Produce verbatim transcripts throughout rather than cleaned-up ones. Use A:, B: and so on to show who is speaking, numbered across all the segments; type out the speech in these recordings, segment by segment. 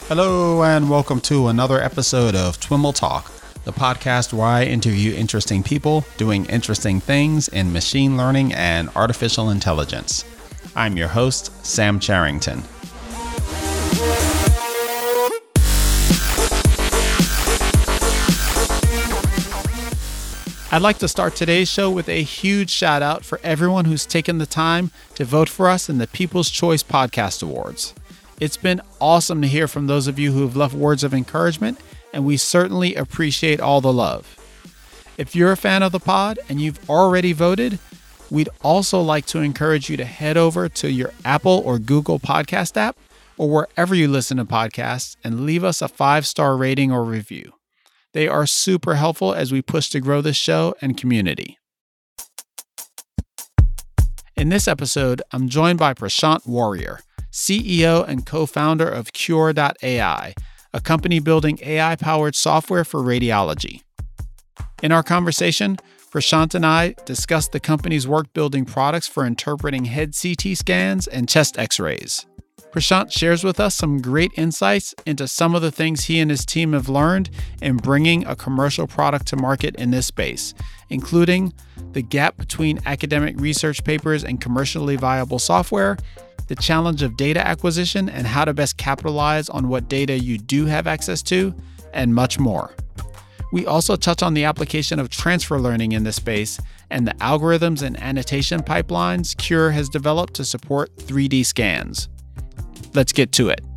A: Hello and welcome to another episode of Twiml Talk, the podcast where I interview interesting people doing interesting things in machine learning and artificial intelligence. I'm your host, Sam Charrington. I'd like to start today's show with a huge shout out for everyone who's taken the time to vote for us in the People's Choice Podcast Awards. It's been awesome to hear from those of you who have left words of encouragement, and we certainly appreciate all the love. If you're a fan of the pod and you've already voted, we'd also like to encourage you to head over to your Apple or Google podcast app or wherever you listen to podcasts and leave us a five-star rating or review. They are super helpful as we push to grow this show and community. In this episode, I'm joined by Prashant Warrior, C E O and co-founder of Cure dot A I, a company building A I-powered software for radiology. In our conversation, Prashant and I discussed the company's work building products for interpreting head C T scans and chest X-rays. Prashant shares with us some great insights into some of the things he and his team have learned in bringing a commercial product to market in this space, including the gap between academic research papers and commercially viable software, the challenge of data acquisition and how to best capitalize on what data you do have access to, and much more. We also touch on the application of transfer learning in this space and the algorithms and annotation pipelines Cure has developed to support three D scans. Let's get to it.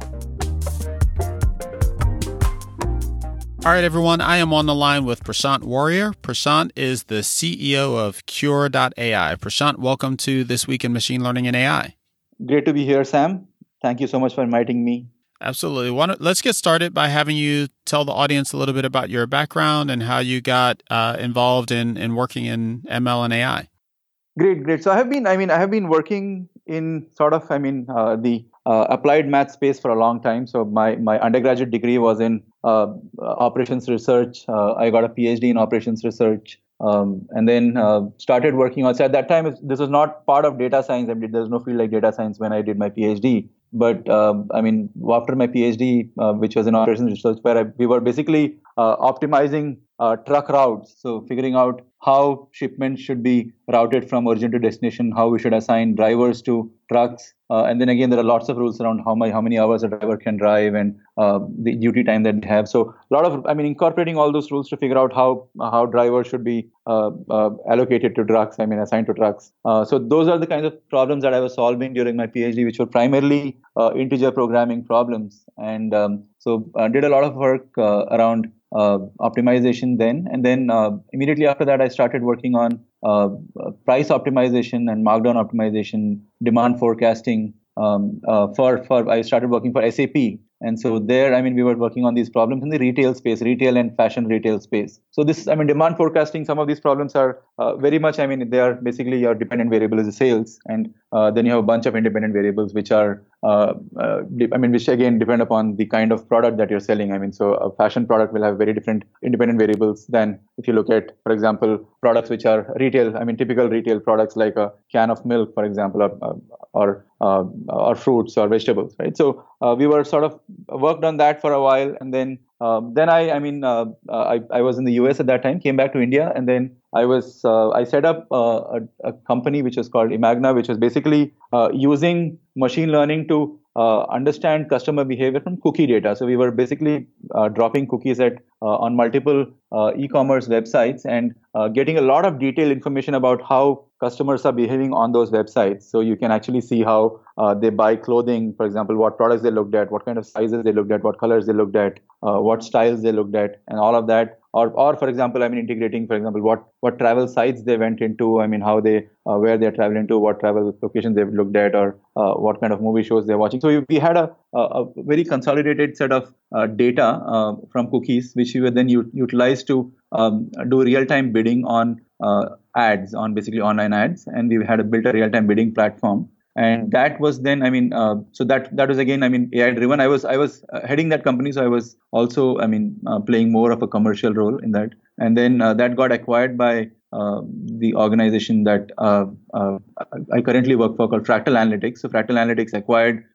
A: All right, everyone, I am on the line with Prashant Warrior. Prashant is the C E O of Cure dot A I. Prashant, welcome to This Week in Machine Learning and A I.
B: Great to be here, Sam. Thank you so much for inviting me.
A: Absolutely. Why don't, let's get started by having you tell the audience a little bit about your background and how you got uh, involved in, in working in M L and A I.
B: Great, great. So I have been, I mean, I have been working in sort of, I mean, uh, the uh, applied math space for a long time. So my, my undergraduate degree was in uh, operations research. Uh, I got a PhD in operations research. Um, and then uh, started working on, so at that time, this was not part of data science. I mean, there was no field like data science when I did my PhD. But um, I mean, after my PhD, uh, which was in operations research, where I, we were basically uh, optimizing uh, truck routes. So figuring out how shipments should be routed from origin to destination, how we should assign drivers to trucks. Uh, and then again, there are lots of rules around how many, how many hours a driver can drive and uh, the duty time that they have. So a lot of, I mean, incorporating all those rules to figure out how how drivers should be uh, uh, allocated to trucks, I mean, assigned to trucks. Uh, so those are the kinds of problems that I was solving during my PhD, which were primarily uh, integer programming problems. And um, so I did a lot of work uh, around uh, optimization then. And then uh, immediately after that, I started working on uh, price optimization and markdown optimization, demand forecasting. Um, uh, for for I started working for S A P. And so there, I mean, we were working on these problems in the retail space, retail and fashion retail space. So this, I mean, demand forecasting, some of these problems are uh, very much, I mean, they are basically your dependent variable is the sales. And uh, then you have a bunch of independent variables, which are, uh, uh, I mean, which again depend upon the kind of product that you're selling. I mean, so a fashion product will have very different independent variables than if you look at, for example, products which are retail, I mean, typical retail products like a can of milk, for example, or, or Uh, or fruits or vegetables, right? So uh, we were sort of worked on that for a while, and then uh, then I, I mean, uh, I, I was in the U S at that time, came back to India, and then I was uh, I set up uh, a, a company which was called Imagna, which was basically uh, using machine learning to uh, understand customer behavior from cookie data. So we were basically uh, dropping cookies at uh, on multiple uh, e-commerce websites and uh, getting a lot of detailed information about how customers are behaving on those websites. So you can actually see how uh, they buy clothing, for example, what products they looked at, what kind of sizes they looked at, what colors they looked at, uh, what styles they looked at, and all of that. Or, or for example, I mean, integrating, for example, what, what travel sites they went into, I mean, how they, uh, where they're traveling to, what travel locations they've looked at, or uh, what kind of movie shows they're watching. So we had a, a very consolidated set of uh, data uh, from cookies, which we would then u- utilize to um, do real-time bidding on uh, ads, on basically online ads. And we had a, built a real-time bidding platform. And that was then, I mean, uh, so that that was again, I mean, A I driven. I was I was uh, heading that company, so I was also, I mean, uh, playing more of a commercial role in that. And then uh, that got acquired by uh, the organization that uh, uh, I currently work for, called Fractal Analytics. So Fractal Analytics acquired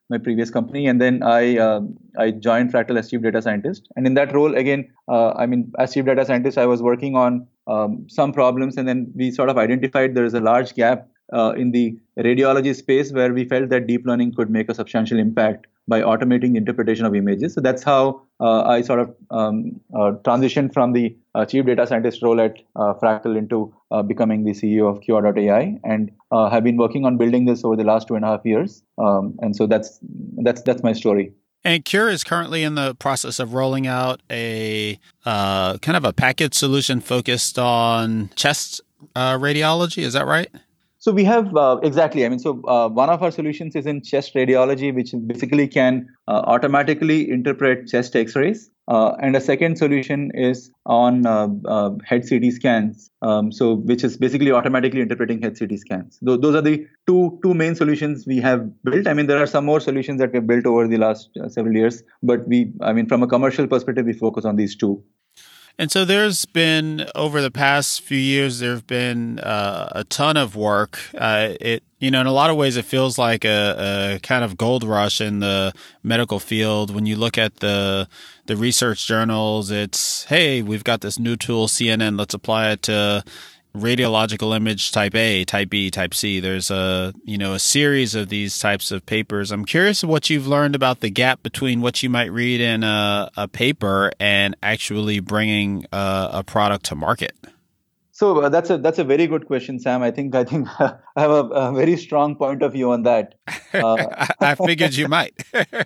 B: my previous company, and then I uh, I joined Fractal as chief data scientist. And in that role, again, uh, I mean, as chief data scientist, I was working on um, some problems, and then we sort of identified there is a large gap uh, in the radiology space where we felt that deep learning could make a substantial impact by automating the interpretation of images. So that's how uh, I sort of um, uh, transitioned from the uh, chief data scientist role at uh, Fractal into uh, becoming the C E O of Q R dot A I, and uh, have been working on building this over the last two and a half years. Um, and so that's that's that's my story.
A: And Cure is currently in the process of rolling out a uh, kind of a package solution focused on chest uh, radiology. Is that right?
B: So we have, uh, exactly, I mean, so uh, one of our solutions is in chest radiology, which basically can uh, automatically interpret chest x-rays. Uh, and a second solution is on uh, uh, head C T scans, um, so which is basically automatically interpreting head C T scans. Th- those are the two two main solutions we have built. I mean, there are some more solutions that we've built over the last uh, several years, but we, I mean, from a commercial perspective, we focus on these two.
A: And so there's been, over the past few years, there have been uh, a ton of work. Uh, it, you know, in a lot of ways, it feels like a, a kind of gold rush in the medical field. When you look at the the research journals, it's, hey, we've got this new tool, C N N, let's apply it to radiological image type A, type B, type C. There's a, you know, a series of these types of papers. I'm curious what you've learned about the gap between what you might read in a, a paper and actually bringing a, a product to market.
B: So uh, that's a that's a very good question, Sam. I think I think I have a, a very strong point of view on that.
A: Uh, I figured you might.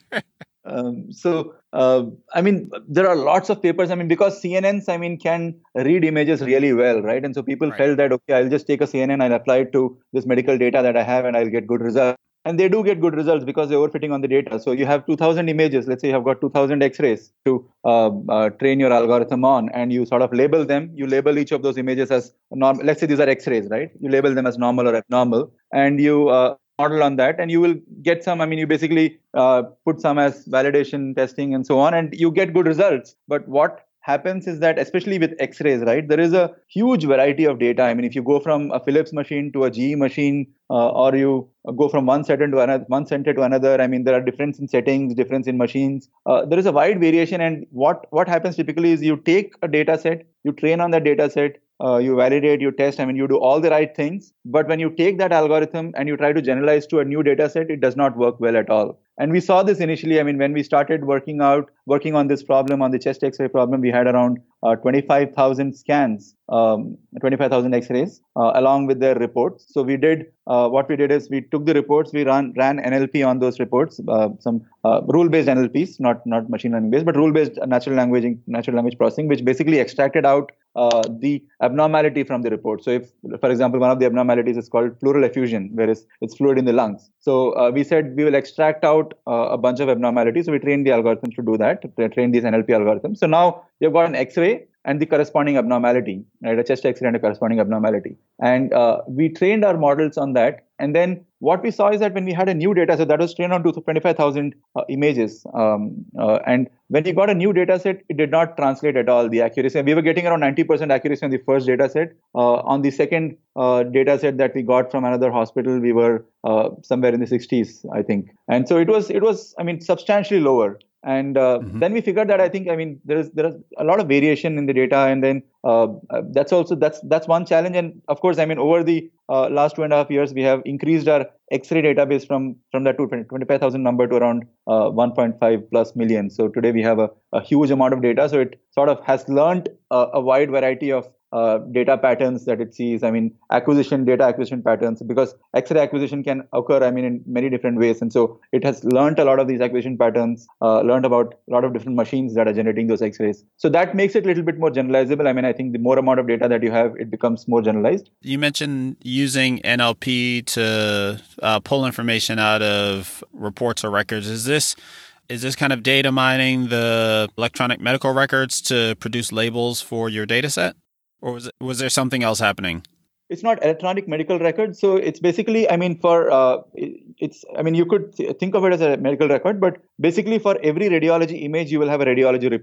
B: Um, so, uh, I mean, there are lots of papers. I mean, because C N Ns, I mean, can read images really well, right? And so people
A: right.
B: felt that, okay, I'll just take a C N N, I'll apply it to this medical data that I have, and I'll get good results. And they do get good results because they're overfitting on the data. So you have two thousand images. Let's say you have got two thousand x-rays to uh, uh, train your algorithm on, and you sort of label them. You label each of those images as normal. Let's say these are x-rays, right? You label them as normal or abnormal, and you uh, model on that, and you will get some, I mean, you basically uh, put some as validation testing and so on, and you get good results. But what happens is that, especially with x-rays, right, there is a huge variety of data. I mean, if you go from a Philips machine to a G E machine, uh, or you go from one center to another, one center to another, I mean, there are difference in settings, difference in machines. Uh, there is a wide variation. And what, what happens typically is you take a data set, you train on that data set, Uh, you validate, you test, I mean, you do all the right things. But when you take that algorithm and you try to generalize to a new data set, it does not work well at all. And we saw this initially. I mean, when we started working out, working on this problem, on the chest X-ray problem, we had around uh, twenty-five thousand scans, um, twenty-five thousand X-rays, uh, along with their reports. So we did, uh, what we did is we took the reports, we ran, ran N L P on those reports, uh, some uh, rule-based N L Ps, not, not machine learning-based, but rule-based natural language, natural language processing, which basically extracted out uh, the abnormality from the report. So if, for example, one of the abnormalities is called pleural effusion, where it's, it's fluid in the lungs. So uh, we said we will extract out uh, a bunch of abnormalities. So we trained the algorithms to do that. We trained these N L P algorithms. So now you've got an X-ray and the corresponding abnormality, right? A chest X-ray and a corresponding abnormality. And uh, we trained our models on that. And then what we saw is that when we had a new data set that was trained on twenty-five thousand uh, images, um, uh, and when we got a new data set, it did not translate at all the accuracy. We were getting around ninety percent accuracy on the first data set. Uh, on the second uh, data set that we got from another hospital, we were uh, somewhere in the sixties, I think. And so it was, it was, I mean, substantially lower. And uh, mm-hmm. then we figured that I think I mean there is there is a lot of variation in the data, and then uh, that's also that's that's one challenge. And of course, I mean over the uh, last two and a half years, we have increased our X-ray database from from that twenty-five thousand number to around uh, one point five plus million. So today we have a, a huge amount of data. So it sort of has learned a, a wide variety of Uh, data patterns that it sees. I mean, acquisition, data acquisition patterns, because X-ray acquisition can occur, I mean, in many different ways. And so it has learned a lot of these acquisition patterns, uh, learned about a lot of different machines that are generating those X-rays. So that makes it a little bit more generalizable. I mean, I think the more amount of data that you have, it becomes more generalized.
A: You mentioned using N L P to uh, pull information out of reports or records. Is this Is this kind of data mining the electronic medical records to produce labels for your data set? Or was it, was there something else happening?
B: It's not electronic medical records. So it's basically, I mean, for, uh, it's, I mean, you could th- think of it as a medical record, but basically for every radiology image, you will have a radiology report.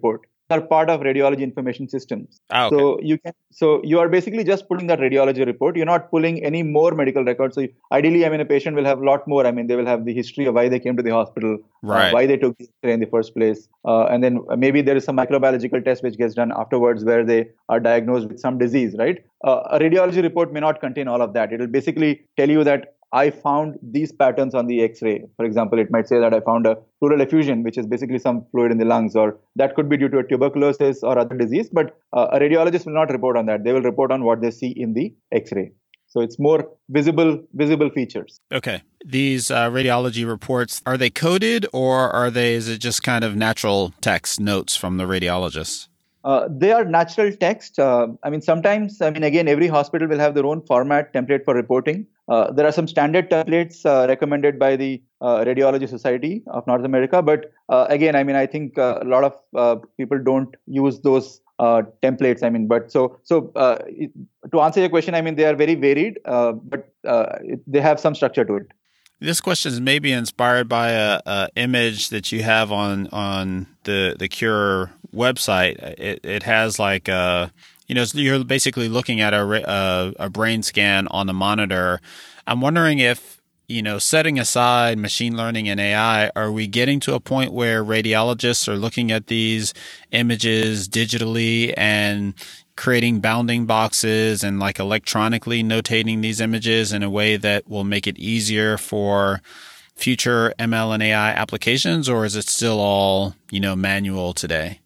B: are part of radiology information systems.
A: Oh, okay.
B: So you can, so you are basically just pulling that radiology report. You're not pulling any more medical records. So you, ideally, I mean, a patient will have a lot more. I mean, they will have the history of why they came to the hospital,
A: Right.
B: uh, why they took the X-ray in the first place, uh, and then maybe there is some microbiological test which gets done afterwards where they are diagnosed with some disease, right? Uh, a radiology report may not contain all of that. It will basically tell you that I found these patterns on the X-ray. For example, it might say that I found a pleural effusion, which is basically some fluid in the lungs, or that could be due to a tuberculosis or other disease. But uh, a radiologist will not report on that. They will report on what they see in the X-ray. So it's more visible, visible features.
A: Okay. These uh, radiology reports, are they coded, or are they? Is it just kind of natural text notes from the radiologist?
B: Uh, they are natural text. Uh, I mean, sometimes, I mean, again, every hospital will have their own format template for reporting. Uh, there are some standard templates uh, recommended by the uh, Radiology Society of North America. But uh, again, I mean, I think uh, a lot of uh, people don't use those uh, templates. I mean, but so so uh, it, to answer your question, I mean, they are very varied, uh, but uh, it, they have some structure to it.
A: This question is maybe inspired by a, a image that you have on on the the Cure website. It it has like a, you know, you're basically looking at a a, a brain scan on the monitor. I'm wondering if, you know, setting aside machine learning and A I, are we getting to a point where radiologists are looking at these images digitally and creating bounding boxes and like electronically notating these images in a way that will make it easier for future M L and A I applications, or is it still all, you know, manual today?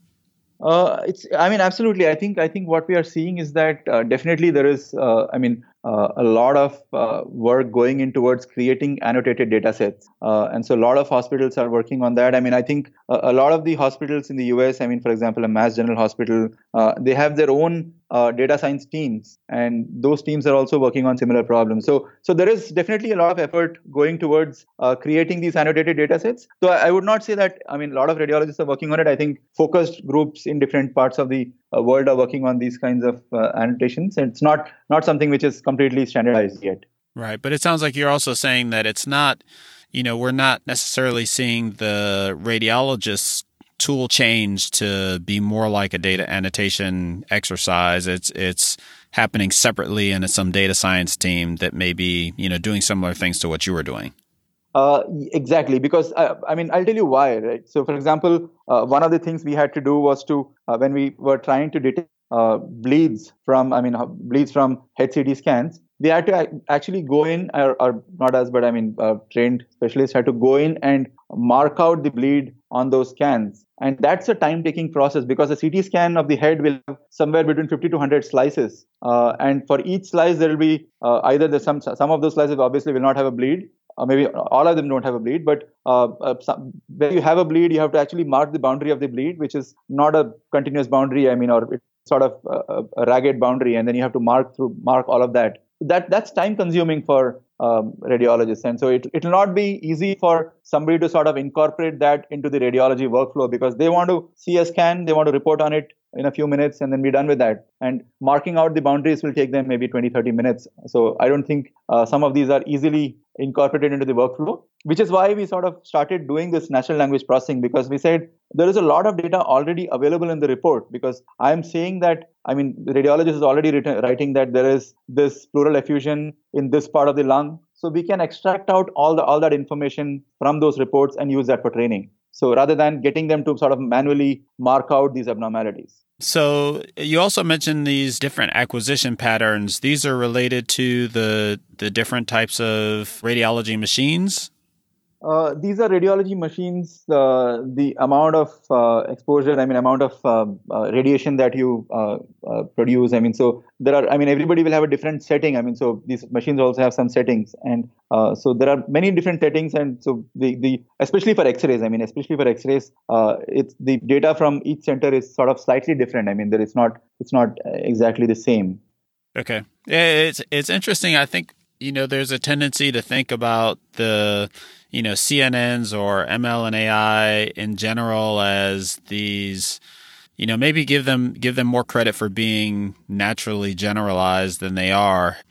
B: Uh, it's, I mean, absolutely. I think, I think what we are seeing is that uh, definitely there is, uh, I mean, uh, a lot of uh, work going in towards creating annotated data sets. Uh, and so a lot of hospitals are working on that. I mean, I think a, a lot of the hospitals in the U S, I mean, for example, a Mass General Hospital, uh, they have their own uh, data science teams, and those teams are also working on similar problems. So, so there is definitely a lot of effort going towards uh, creating these annotated data sets. So I, I would not say that, I mean, a lot of radiologists are working on it. I think focused groups in different parts of the uh, world are working on these kinds of uh, annotations. And it's not, not something which is completely standardized yet.
A: Right. But it sounds like you're also saying that it's not, you know, we're not necessarily seeing the radiologist's tool change to be more like a data annotation exercise. It's it's happening separately in some data science team that may be, you know, doing similar things to what you were doing.
B: Uh, exactly, because uh, I mean, I'll tell you why, right? So, for example, uh, one of the things we had to do was to, uh, when we were trying to detect uh, bleeds from, I mean, bleeds from H C T scans, we had to actually go in, or, or not us, but I mean, uh, trained specialists had to go in and mark out the bleed on those scans. And that's a time-taking process, because a C T scan of the head will have somewhere between fifty to one hundred slices. Uh, and for each slice, there will be uh, either the, some some of those slices obviously will not have a bleed. Uh, maybe all of them don't have a bleed, but uh, uh, some, when you have a bleed, you have to actually mark the boundary of the bleed, which is not a continuous boundary. I mean, or it's sort of a, a ragged boundary, and then you have to mark through mark all of that. That that's time consuming for um, radiologists, and so it it will not be easy for somebody to sort of incorporate that into the radiology workflow, because they want to see a scan, they want to report on it in a few minutes, and then be done with that. And marking out the boundaries will take them maybe twenty, thirty minutes. So I don't think uh, some of these are easily incorporated into the workflow, which is why we sort of started doing this natural language processing, because we said there is a lot of data already available in the report. Because I'm saying that, I mean, the radiologist is already written, writing that there is this pleural effusion in this part of the lung. So we can extract out all the all that information from those reports and use that for training. So rather than getting them to sort of manually mark out these abnormalities.
A: So you also mentioned these different acquisition patterns. These are related to the the different types of radiology machines?
B: Uh, these are radiology machines. Uh, the amount of uh, exposure, I mean, amount of uh, uh, radiation that you uh, uh, produce. I mean, so there are, I mean, everybody will have a different setting. I mean, so these machines also have some settings. And uh, so there are many different settings. And so the, the especially for X-rays, I mean, especially for X-rays, uh, it's the data from each center is sort of slightly different. I mean, there is not, it's not exactly the same.
A: Okay. It's, it's interesting. I think, you know, there's a tendency to think about the, you know, C N Ns or M L and A I in general as these, you know, maybe give them give them more credit for being naturally generalized than they are.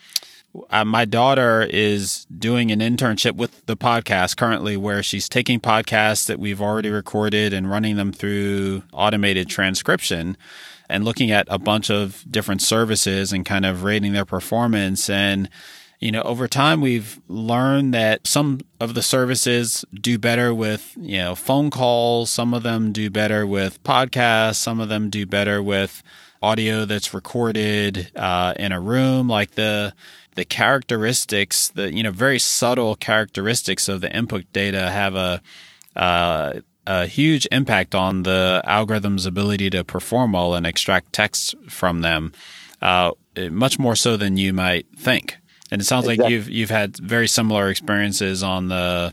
A: Uh, my daughter is doing an internship with the podcast currently where she's taking podcasts that we've already recorded and running them through automated transcription and looking at a bunch of different services and kind of rating their performance. And, you know, over time, we've learned that some of the services do better with, you know, phone calls. Some of them do better with podcasts. Some of them do better with audio that's recorded uh, in a room. Like the the characteristics, the, you know, very subtle characteristics of the input data have a uh, a huge impact on the algorithm's ability to perform well and extract text from them, uh, much more so than you might think. And it sounds exactly. like you've you've had very similar experiences on the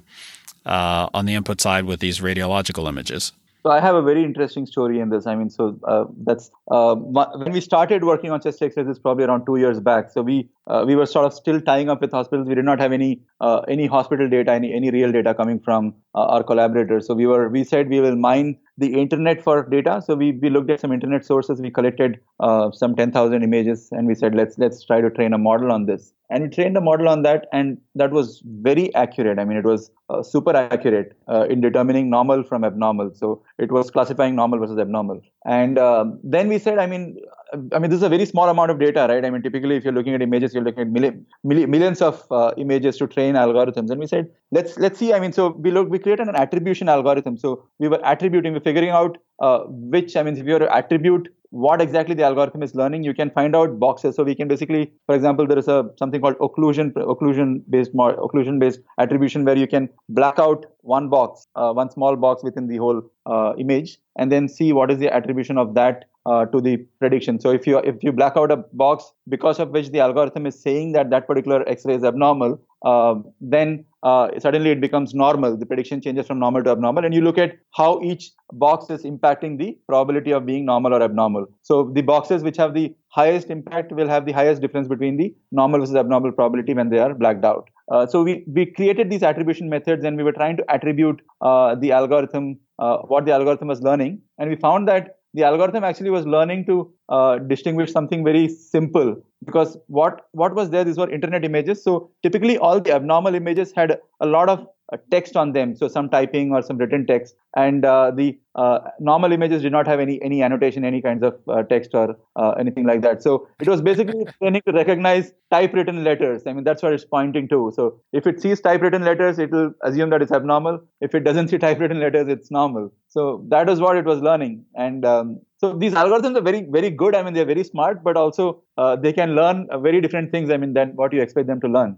A: uh, on the input side with these radiological images.
B: So I have a very interesting story in this. I mean, so uh, that's uh, when we started working on chest X-rays, it's probably around two years back. So we uh, we were sort of still tying up with hospitals. We did not have any uh, any hospital data, any any real data coming from uh, our collaborators. So we were we said we will mine the internet for data. So we we looked at some internet sources. We collected uh, some ten thousand images, and we said let's let's try to train a model on this. And we trained a model on that, and that was very accurate. I mean, it was uh, super accurate uh, in determining normal from abnormal. So it was classifying normal versus abnormal. And uh, then we said, I mean, I mean, this is a very small amount of data, right? I mean, typically, if you're looking at images, you're looking at milli- milli- millions of uh, images to train algorithms. And we said, let's let's see. I mean, so we look, we created an attribution algorithm. So we were attributing, we're figuring out uh, which, I mean, if you were to attribute what exactly the algorithm is learning, you can find out boxes. So we can basically, for example, there is a something called occlusion occlusion based occlusion based attribution where you can black out one box, uh, one small box within the whole uh, image, and then see what is the attribution of that uh, to the prediction. So if you if you black out a box because of which the algorithm is saying that that particular X-ray is abnormal, uh, then uh, suddenly it becomes normal. The prediction changes from normal to abnormal, and you look at how each box is impacting the probability of being normal or abnormal. So the boxes which have the highest impact will have the highest difference between the normal versus abnormal probability when they are blacked out. Uh, so we, we created these attribution methods, and we were trying to attribute uh, the algorithm, uh, what the algorithm was learning. And we found that the algorithm actually was learning to uh, distinguish something very simple, because what, what was there, these were internet images. So typically all the abnormal images had a lot of uh, text on them, so some typing or some written text. And uh, the uh, normal images did not have any any annotation, any kinds of uh, text or uh, anything like that. So it was basically training to recognize typewritten letters. I mean, that's what it's pointing to. So if it sees typewritten letters, it will assume that it's abnormal. If it doesn't see typewritten letters, it's normal. So that is what it was learning. And um, so these algorithms are very, very good. I mean, they're very smart, but also uh, they can learn uh, very different things, I mean, than what you expect them to learn.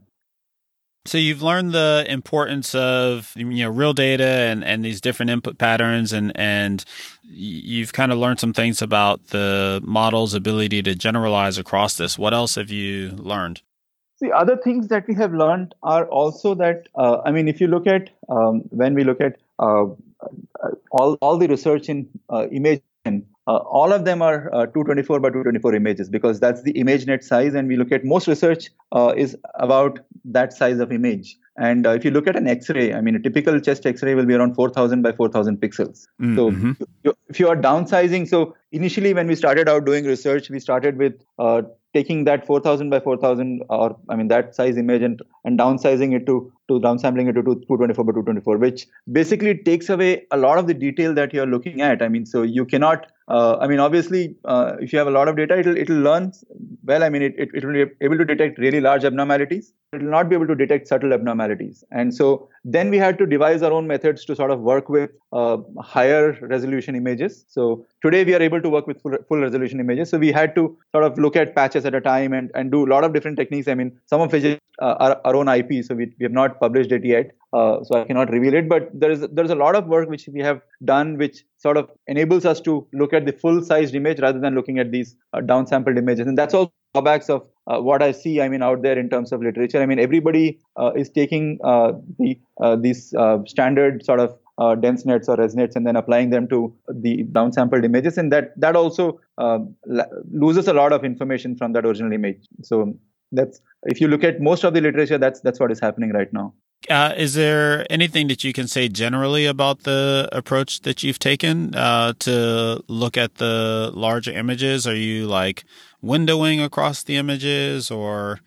A: So you've learned the importance of, you know, real data and, and these different input patterns, and, and you've kind of learned some things about the model's ability to generalize across this. What else have you learned?
B: The other things that we have learned are also that, uh, I mean, if you look at, um, when we look at uh, all, all the research in uh, image, Uh, all of them are uh, two twenty-four by two twenty-four images, because that's the ImageNet size. And we look at most research uh, is about that size of image. And uh, if you look at an X-ray, I mean, a typical chest X-ray will be around four thousand by four thousand pixels. Mm-hmm. So you, if you are downsizing, so initially when we started out doing research, we started with uh, taking that four thousand by four thousand, or I mean that size image, and, and downsizing it to, to downsampling it to two twenty-four by two twenty-four, which basically takes away a lot of the detail that you're looking at. I mean, so you cannot, uh, I mean, obviously, uh, if you have a lot of data, it'll, it'll learn well. I mean, it, it, it will be able to detect really large abnormalities. It will not be able to detect subtle abnormalities. And so then we had to devise our own methods to sort of work with uh, higher resolution images. So today we are able to work with full, full resolution images. So we had to sort of look at patches at a time and, and do a lot of different techniques. I mean, some of which is uh, our, our own I P. So we, we have not published it yet. Uh, so I cannot reveal it, but there is there's a lot of work which we have done, which sort of enables us to look at the full-sized image rather than looking at these uh, downsampled images. And that's all drawbacks of uh, what I see, I mean, out there in terms of literature. I mean, everybody uh, is taking uh, the uh, these uh, standard sort of uh, dense nets or ResNets and then applying them to the downsampled images, and that that also uh, loses a lot of information from that original image. So that's, if you look at most of the literature, that's that's what is happening right now.
A: Uh, is there anything that you can say generally about the approach that you've taken uh, to look at the larger images? Are you like windowing across the images, or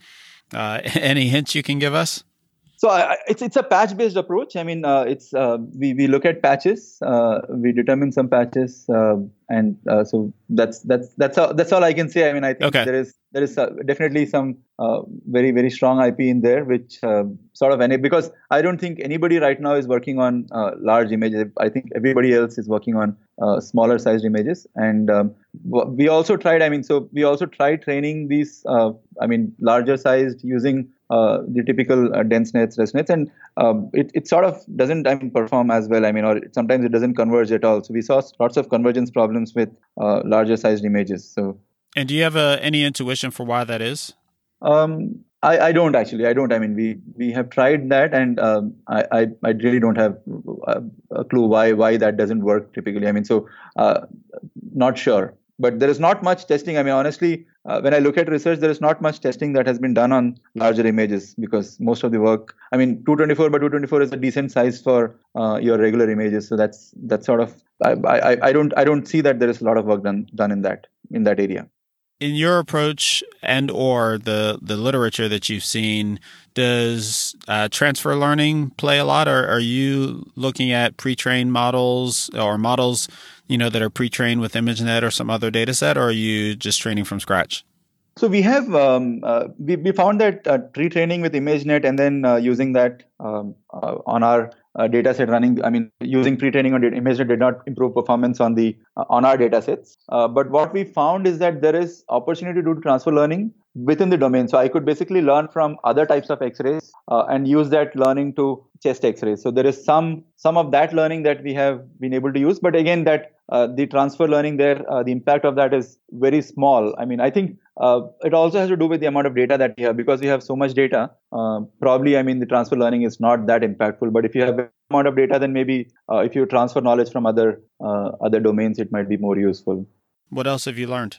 A: Uh, any hints you can give us?
B: So I, it's it's a patch-based approach. I mean, uh, it's uh, we we look at patches, uh, we determine some patches, uh, and uh, so that's that's that's all, that's all I can say. I mean, I think
A: okay.
B: there is there is uh, definitely some uh, very very strong I P in there, which uh, sort of enable, because I don't think anybody right now is working on uh, large images. I think everybody else is working on uh, smaller sized images, and um, we also tried. I mean, so we also tried training these. Uh, I mean, larger sized using. Uh, the typical uh, dense nets, rest nets, and um, it, it sort of doesn't I mean, perform as well. I mean, or it, sometimes it doesn't converge at all. So we saw lots of convergence problems with uh, larger sized images. So,
A: and do you have uh, any intuition for why that is?
B: Um, I, I don't actually. I don't. I mean, we we have tried that, and um, I, I I really don't have a, a clue why why that doesn't work typically. I mean, so uh, not sure. But there is not much testing. I mean, honestly, uh, when I look at research, there is not much testing that has been done on larger images, because most of the work, I mean, two twenty-four by two twenty-four is a decent size for uh, your regular images. So that's that's sort of I, I I don't I don't see that there is a lot of work done done in that in that area.
A: In your approach and or the the literature that you've seen, does uh, transfer learning play a lot, or are you looking at pre-trained models or models, you know, that are pre-trained with ImageNet or some other data set, or are you just training from scratch?
B: So we have um, uh, we we found that uh, pre-training with ImageNet and then uh, using that um, uh, on our uh, data set running. I mean, using pre-training on ImageNet did not improve performance on the uh, on our data sets. Uh, but what we found is that there is opportunity to do transfer learning within the domain. So I could basically learn from other types of X-rays uh, and use that learning to chest X-rays. So there is some some of that learning that we have been able to use. But again, that uh, the transfer learning there, uh, the impact of that is very small. I mean, I think uh, it also has to do with the amount of data that we have, because we have so much data. Uh, probably, I mean, the transfer learning is not that impactful. But if you have a amount of data, then maybe uh, if you transfer knowledge from other uh, other domains, it might be more useful.
A: What else have you learned?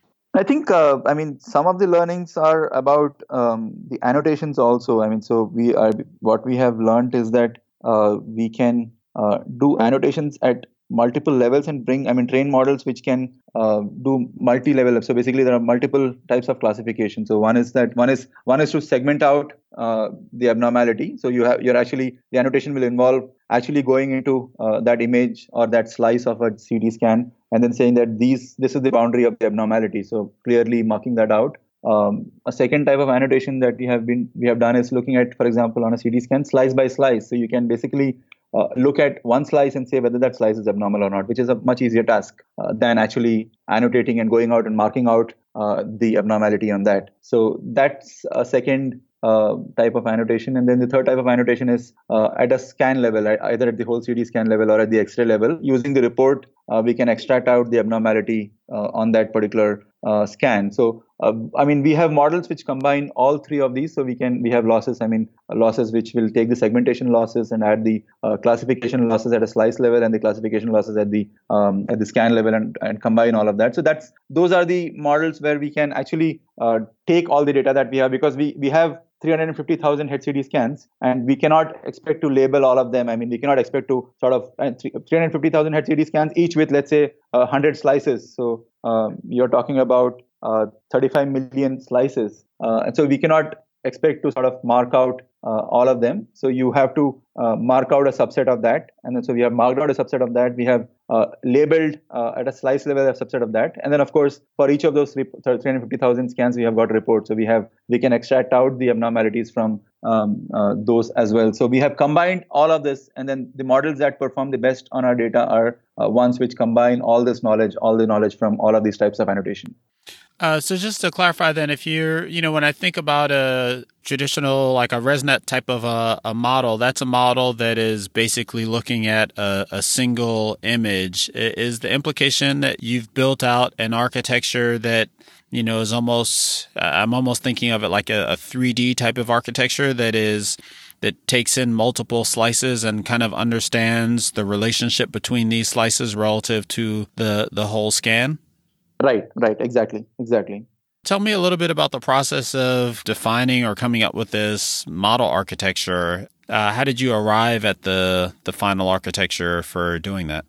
B: I think, uh, I mean, some of the learnings are about um, the annotations also. I mean, so we are, what we have learned is that uh, we can uh, do annotations at multiple levels and bring, I mean, train models which can uh, do multi-level. So basically, there are multiple types of classification. So one is that one is one is to segment out uh, the abnormality. So you have you're actually the annotation will involve actually going into uh, that image or that slice of a C T scan and then saying that these this is the boundary of the abnormality. So clearly marking that out. Um, a second type of annotation that we have been we have done is looking at, for example, on a C T scan, slice by slice. So you can basically uh, look at one slice and say whether that slice is abnormal or not, which is a much easier task uh, than actually annotating and going out and marking out uh, the abnormality on that. So that's a second uh, type of annotation. And then the third type of annotation is uh, at a scan level, either at the whole C T scan level or at the X-ray level. Using the report, uh, we can extract out the abnormality uh, on that particular uh, scan. So, uh, I mean, we have models which combine all three of these. So we can we have losses. I mean, losses which will take the segmentation losses and add the uh, classification losses at a slice level and the classification losses at the um, at the scan level and, and combine all of that. So that's those are the models where we can actually uh, take all the data that we have, because we we have three hundred fifty thousand head C T scans, and we cannot expect to label all of them. I mean, we cannot expect to sort of uh, three hundred fifty thousand head C T scans, each with, let's say, uh, one hundred slices. So um, you're talking about uh, thirty-five million slices. Uh, and so we cannot expect to sort of mark out uh, all of them. So you have to uh, mark out a subset of that. And then so we have marked out a subset of that. We have uh, labeled uh, at a slice level a subset of that. And then, of course, for each of those three hundred fifty thousand scans, we have got reports. So we have we can extract out the abnormalities from um, uh, those as well. So we have combined all of this. And then the models that perform the best on our data are uh, ones which combine all this knowledge, all the knowledge from all of these types of annotation.
A: Uh, so just to clarify then, if you're, you know, when I think about a traditional, like a ResNet type of a, a model, that's a model that is basically looking at a, a single image. Is the implication that you've built out an architecture that, you know, is almost, I'm almost thinking of it like a, a three D type of architecture that is, that takes in multiple slices and kind of understands the relationship between these slices relative to the, the whole scan?
B: Right, right, exactly, exactly.
A: Tell me a little bit about the process of defining or coming up with this model architecture. Uh, how did you arrive at the the final architecture for doing that?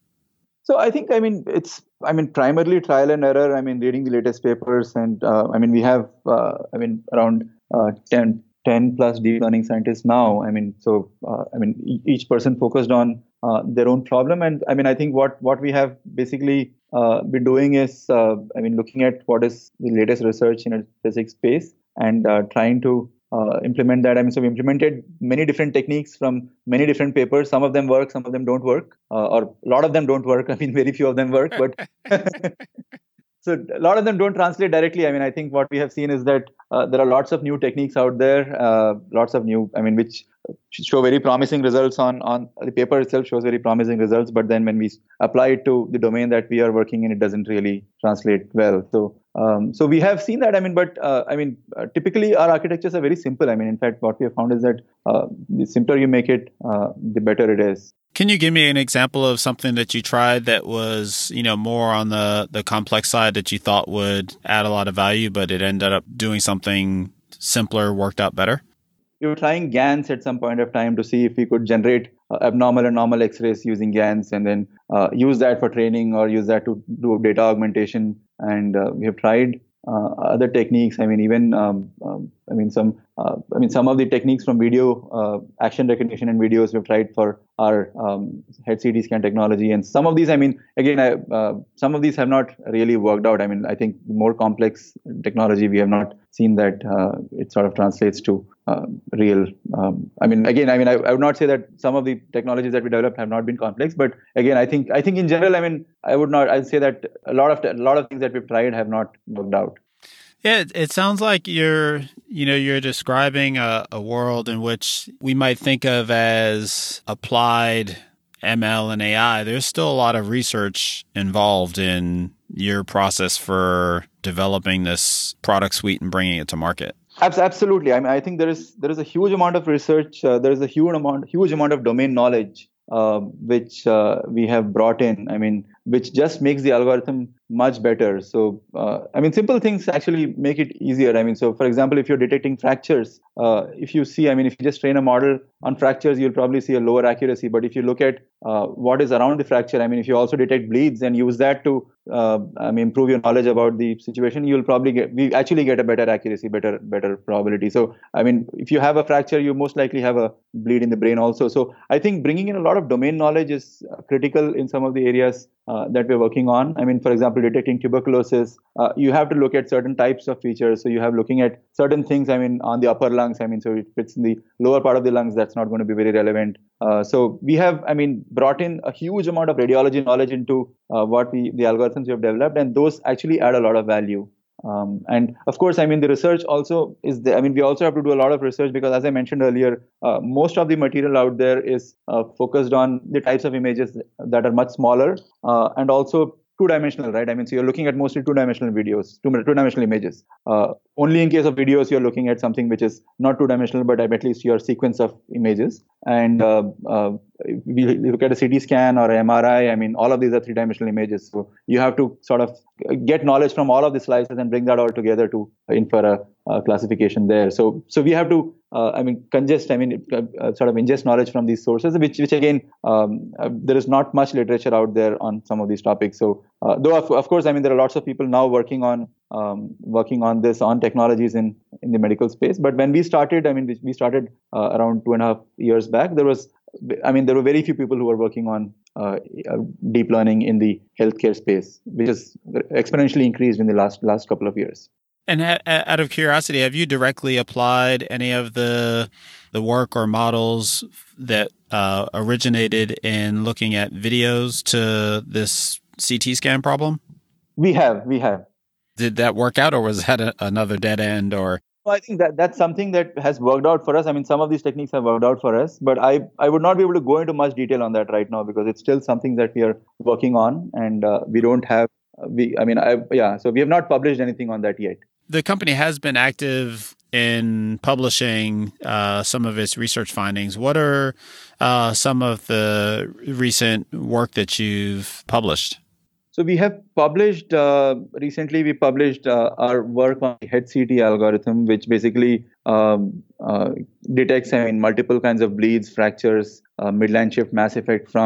B: So I think, I mean, it's, I mean, primarily trial and error. I mean, reading the latest papers, and uh, I mean, we have, uh, I mean, around uh, ten, ten plus deep learning scientists now. I mean, so uh, I mean, e- each person focused on uh, their own problem, and I mean, I think what what we have basically uh, been doing is, uh, I mean, looking at what is the latest research in a specific space and uh, trying to uh, implement that. I mean, so we implemented many different techniques from many different papers. Some of them work, some of them don't work, uh, or a lot of them don't work. I mean, very few of them work, but so a lot of them don't translate directly. I mean, I think what we have seen is that uh, there are lots of new techniques out there, uh, lots of new, I mean, which show very promising results on, on the paper itself shows very promising results. But then when we apply it to the domain that we are working in, it doesn't really translate well. So, um, so we have seen that. I mean, but uh, I mean, uh, typically our architectures are very simple. I mean, in fact, what we have found is that uh, the simpler you make it, uh, the better it is.
A: Can you give me an example of something that you tried that was, you know, more on the, the complex side that you thought would add a lot of value, but it ended up doing something simpler, worked out better?
B: We were trying GANs at some point of time to see if we could generate uh, abnormal and normal X-rays using GANs, and then uh, use that for training or use that to do data augmentation. And uh, we have tried uh, other techniques. I mean, even um, um, I mean some uh, I mean some of the techniques from video uh, action recognition and videos we've tried for our um, head C T scan technology. And some of these, I mean, again, I, uh, some of these have not really worked out. I mean, I think more complex technology, we have not seen that uh, it sort of translates to uh, real. Um, I mean, again, I mean, I, I would not say that some of the technologies that we developed have not been complex, but again, I think, I think in general, I mean, I would not, I'd say that a lot of, a lot of things that we've tried have not worked out.
A: Yeah, it, it sounds like you're, you know, you're describing a, a world in which we might think of as applied M L and A I. There's still a lot of research involved in your process for developing this product suite and bringing it to market.
B: Absolutely. I mean, I think there is there is a huge amount of research. Uh, there is a huge amount, huge amount of domain knowledge uh, which uh, we have brought in. I mean, which just makes the algorithm much better. So, uh, I mean, simple things actually make it easier. I mean, so for example, if you're detecting fractures, uh, if you see, I mean, if you just train a model on fractures, you'll probably see a lower accuracy. But if you look at uh, what is around the fracture, I mean, if you also detect bleeds and use that to, uh, I mean, improve your knowledge about the situation, you'll probably get, we actually get a better accuracy, better, better probability. So, I mean, if you have a fracture, you most likely have a bleed in the brain also. So, I think bringing in a lot of domain knowledge is critical in some of the areas uh, that we're working on. I mean, for example, detecting tuberculosis, uh, you have to look at certain types of features. So you have looking at certain things, I mean, on the upper lungs. I mean, so if it's in the lower part of the lungs, that's not going to be very relevant. Uh, so we have, I mean, brought in a huge amount of radiology knowledge into uh, what we, the algorithms we have developed, and those actually add a lot of value. Um, and of course, I mean, the research also is there. I mean, we also have to do a lot of research because, as I mentioned earlier, uh, most of the material out there is uh, focused on the types of images that are much smaller uh, and also two-dimensional, right? I mean, so you're looking at mostly two-dimensional videos, two, two-dimensional images. Uh, only in case of videos, you're looking at something which is not two-dimensional, but at least your sequence of images. And uh, uh, we look at a C T scan or M R I, I mean, all of these are three-dimensional images. So you have to sort of get knowledge from all of the slices and bring that all together to infer a, a classification there. So, so we have to, uh, I mean, congest, I mean, uh, sort of ingest knowledge from these sources, which, which again, um, uh, there is not much literature out there on some of these topics. So, uh, though of, of course, I mean, there are lots of people now working on um, working on this, on technologies in, in the medical space. But when we started, I mean, we, we started uh, around two and a half years back, there was, I mean, there were very few people who were working on uh, deep learning in the healthcare space, which has exponentially increased in the last last couple of years.
A: And ha- out of curiosity, have you directly applied any of the the work or models that uh, originated in looking at videos to this C T scan problem?
B: We have, we have.
A: Did that work out, or was that a, another dead end? Or
B: Well, I think that that's something that has worked out for us. I mean, some of these techniques have worked out for us, but I, I would not be able to go into much detail on that right now because it's still something that we are working on, and uh, we don't have, we, I mean, I, yeah, so we have not published anything on that yet.
A: The company has been active in publishing uh, some of its research findings. What are uh, some of the recent work that you've published?
B: So we have published, uh, recently we published uh, our work on the head C T algorithm, which basically um, uh, detects, I mean, multiple kinds of bleeds, fractures, uh, midline shift mass effect from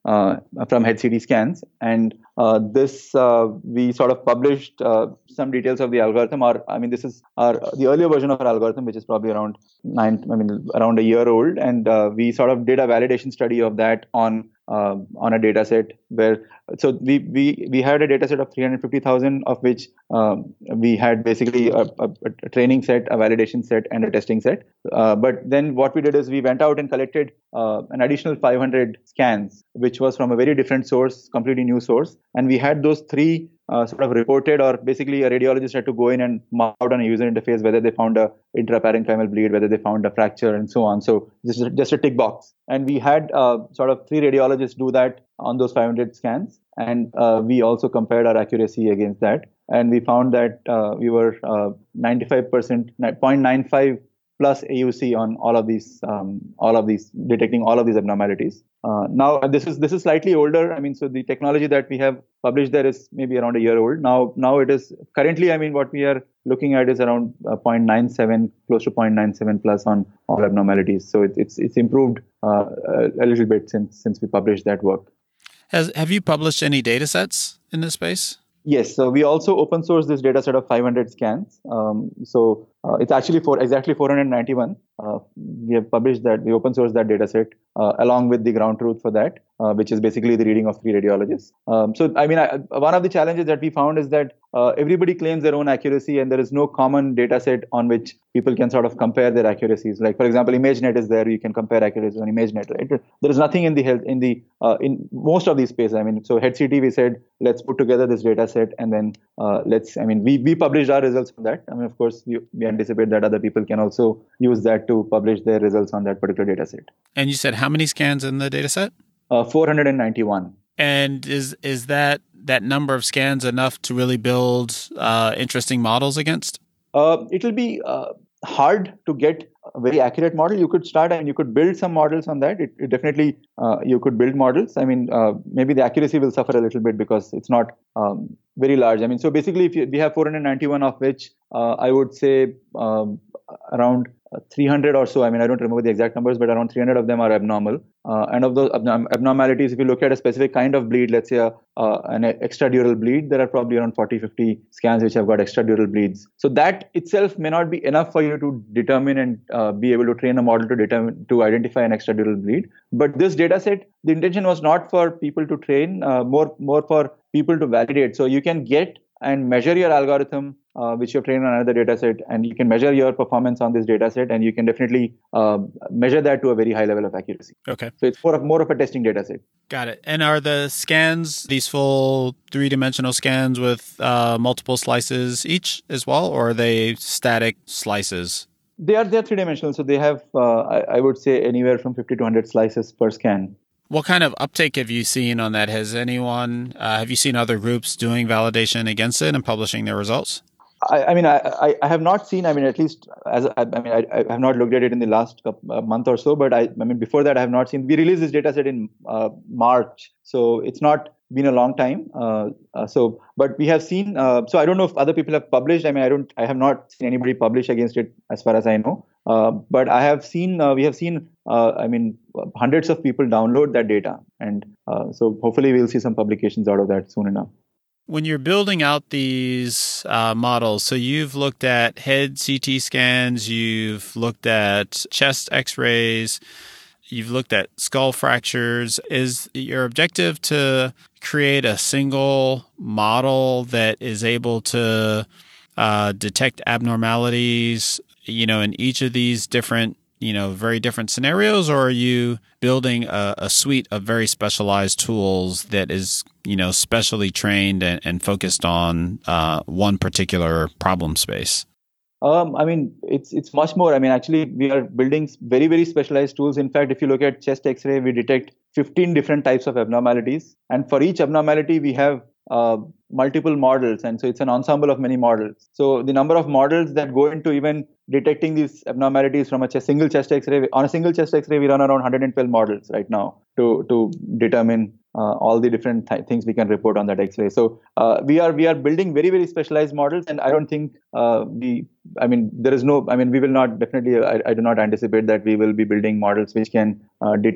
B: uh, from head C T scans. And uh, this uh, we sort of published uh, some details of the algorithm. Or I mean, this is our the earlier version of our algorithm, which is probably around nine, I mean, around a year old. And uh, we sort of did a validation study of that on uh, on a data set where so we we we had a data set of three hundred fifty thousand, of which um, we had basically a, a, a training set, a validation set, and a testing set. Uh, but then what we did is we went out and collected uh, an additional five hundred scans, which was from a very different source, completely new source. And we had those three uh, sort of reported, or basically a radiologist had to go in and mark out on a user interface whether they found a intraparenchymal bleed, whether they found a fracture, and so on. So this is just a tick box. And we had uh, sort of three radiologists do that on those five hundred scans. And uh, we also compared our accuracy against that. And we found that uh, we were uh, ninety-five percent, zero point nine five plus A U C on all of these, um, all of these, detecting all of these abnormalities. Uh, now, this is this is slightly older. I mean, so the technology that we have published there is maybe around a year old. Now, now it is currently, I mean, what we are looking at is around uh, zero point nine seven, close to zero point nine seven plus on all abnormalities. So it, it's it's improved uh, a, a little bit since since we published that work.
A: Has have you published any data sets in this space?
B: Yes, so we also open source this data set of five hundred scans. Um, so uh, it's actually for exactly four hundred ninety-one. Uh, we have published that, we open source that data set uh, along with the ground truth for that, uh, which is basically the reading of three radiologists. Um, so, I mean, I, one of the challenges that we found is that uh, everybody claims their own accuracy, and there is no common data set on which people can sort of compare their accuracies. Like, for example, ImageNet is there; you can compare accuracies on ImageNet. Right? There is nothing in the health in the uh, in most of these spaces. I mean, so head C T, we said let's put together this data set, and then uh, let's. I mean, we we published our results from that. I mean, of course, we, we anticipate that other people can also use that to publish their results on that particular data set.
A: And you said how many scans in the data set?
B: Uh, four hundred ninety-one.
A: And is is that that number of scans enough to really build uh, interesting models against?
B: Uh, it will be uh, hard to get a very accurate model. You could start and you could build some models on that. It, it definitely, uh, you could build models. I mean, uh, maybe the accuracy will suffer a little bit because it's not um, very large. I mean, so basically, if you, we have four hundred ninety-one, of which uh, I would say um, around three hundred or so, I mean, I don't remember the exact numbers, but around three hundred of them are abnormal. Uh, and of those abnorm- abnormalities, if you look at a specific kind of bleed, let's say a, uh, an extradural bleed, there are probably around forty, fifty scans which have got extradural bleeds. So that itself may not be enough for you to determine and uh, be able to train a model to determine, to identify an extradural bleed. But this data set, the intention was not for people to train, uh, more, more for people to validate. So you can get and measure your algorithm, uh, which you've trained on another data set, and you can measure your performance on this data set, and you can definitely uh, measure that to a very high level of accuracy.
A: Okay.
B: So it's more of, more of a testing data set.
A: Got it. And are the scans, these full three-dimensional scans with uh, multiple slices each as well, or are they static slices?
B: They are they're three-dimensional, so they have, uh, I, I would say, anywhere from fifty to one hundred slices per scan.
A: What kind of uptake have you seen on that? Has anyone, uh, have you seen other groups doing validation against it and publishing their results?
B: I, I mean, I, I, I have not seen, I mean, at least, as I, I mean, I, I have not looked at it in the last couple, uh, month or so, but I, I mean, before that, I have not seen, we released this data set in uh, March, so it's not been a long time. Uh, uh, so, but we have seen, uh, so I don't know if other people have published, I mean, I don't, I have not seen anybody publish against it as far as I know. Uh, but I have seen, uh, we have seen, uh, I mean, hundreds of people download that data. And uh, so hopefully we'll see some publications out of that soon enough.
A: When you're building out these uh, models, so you've looked at head C T scans, you've looked at chest x-rays, you've looked at skull fractures. Is your objective to create a single model that is able to uh, detect abnormalities, you know, in each of these different, you know, very different scenarios, or are you building a, a suite of very specialized tools that is, you know, specially trained and, and focused on uh, one particular problem space?
B: Um, I mean, it's it's much more. I mean, actually, we are building very, very specialized tools. In fact, if you look at chest X-ray, we detect fifteen different types of abnormalities. And for each abnormality, we have uh, multiple models. And so it's an ensemble of many models. So the number of models that go into even detecting these abnormalities from a chest, single chest X-ray, on a single chest X-ray, we run around one hundred twelve models right now to, to determine Uh, all the different th- things we can report on that X-ray. So uh, we are we are building very, very specialized models, and I don't think uh, we. I mean, there is no. I mean, we will not definitely. I, I do not anticipate that we will be building models which can uh, detect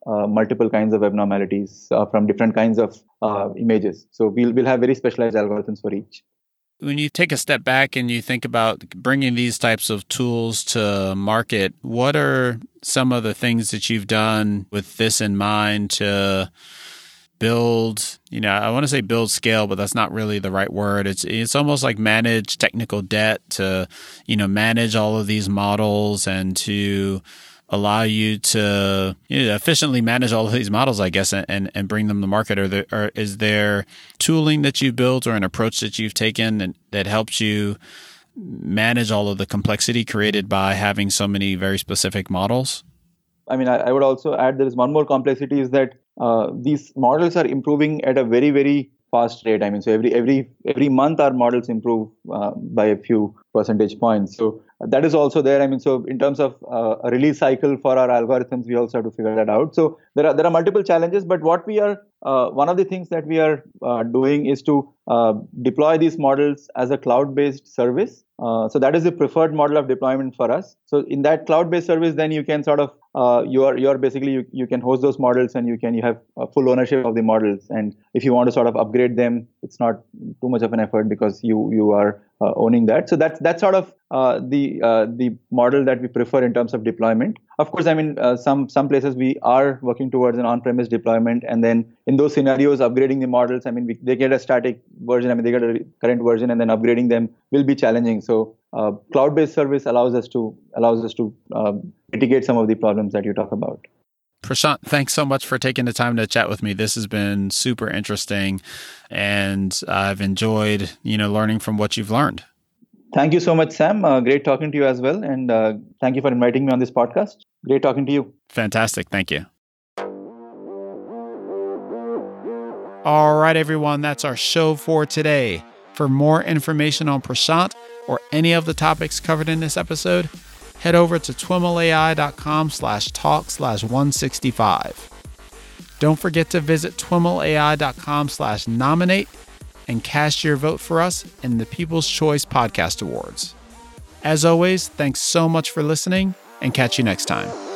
B: uh, multiple kinds of abnormalities uh, from different kinds of uh, images. So we'll we'll have very specialized algorithms for each.
A: When you take a step back and you think about bringing these types of tools to market, what are some of the things that you've done with this in mind to build, you know, I want to say build scale, but that's not really the right word. It's it's almost like manage technical debt to, you know, manage all of these models and to allow you to, you know, efficiently manage all of these models, I guess, and, and bring them to market? Or, there, or is there tooling that you've built or an approach that you've taken and, that helps you manage all of the complexity created by having so many very specific models?
B: I mean, I, I would also add there is one more complexity is that uh, these models are improving at a very, very fast rate. I mean, so every every every month our models improve uh, by a few percentage points. So that is also there. I mean, so in terms of uh, a release cycle for our algorithms, we also have to figure that out. So there are there are multiple challenges, but what we are uh, one of the things that we are uh, doing is to uh, deploy these models as a cloud-based service. Uh, so that is the preferred model of deployment for us. So in that cloud-based service, then you can sort of uh, you are you are basically you, you can host those models and you can you have uh, full ownership of the models. And if you want to sort of upgrade them, it's not too much of an effort because you you are uh, owning that. So that's that's sort of uh, the uh, the model that we prefer in terms of deployment. Of course, I mean uh, some some places we are working towards an on-premise deployment, and then in those scenarios, upgrading the models. I mean we, they get a static version. I mean they get a current version, and then upgrading them will be challenging. So uh, cloud-based service allows us to allows us to uh, mitigate some of the problems that you talk about.
A: Prashant, thanks so much for taking the time to chat with me. This has been super interesting, and I've enjoyed, you know, learning from what you've learned.
B: Thank you so much, Sam. Uh, great talking to you as well, and uh, thank you for inviting me on this podcast. Great talking to you.
A: Fantastic. Thank you. All right, everyone, that's our show for today. For more information on Prashant or any of the topics covered in this episode, head over to twimlai.com slash talk slash 165. Don't forget to visit twimlai.com slash nominate and cast your vote for us in the People's Choice Podcast Awards. As always, thanks so much for listening, and catch you next time.